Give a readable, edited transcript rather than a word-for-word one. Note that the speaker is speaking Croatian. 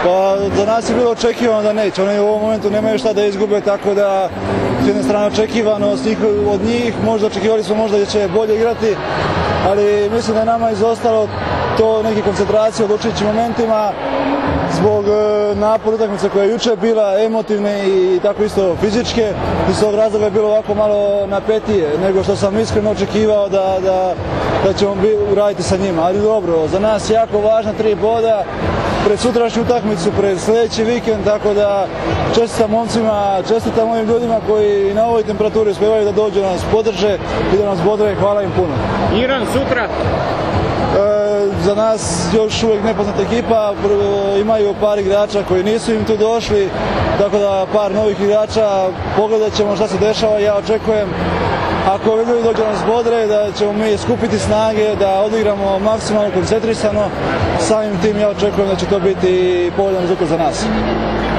Pa za nas je bilo očekivano da neće, oni u ovom momentu nemaju šta da izgube, tako da s jedne strane očekivano od njih, možda očekivali smo možda da će bolje igrati, ali mislim da je nama izostalo to neke koncentracije u odlučujućim momentima zbog napora utakmice koja je jučer bila, emotivne i tako isto fizičke. Iz tog razloga je bilo ovako malo napetije nego što sam iskreno očekivao da ćemo uraditi sa njima. Ali dobro, za nas jako važna 3 boda pred sutrašnju utakmicu, pred sljedeći vikend, tako da čestitam momcima, čestitam ovim ljudima koji na ovoj temperaturi uspijevaju da dođu da nas podrže i da nas bodre. Hvala im puno. Iran sutra? Za nas još uvijek nepoznata ekipa, imaju par igrača koji nisu im tu došli, tako da par novih igrača, pogledat ćemo šta se dešava. Ja očekujem, ako ovi ljudi dođu nas bodre, da ćemo mi skupiti snage, da odigramo maksimalno koncentrisano. Samim tim ja očekujem da će to biti povoljan rezultat za nas.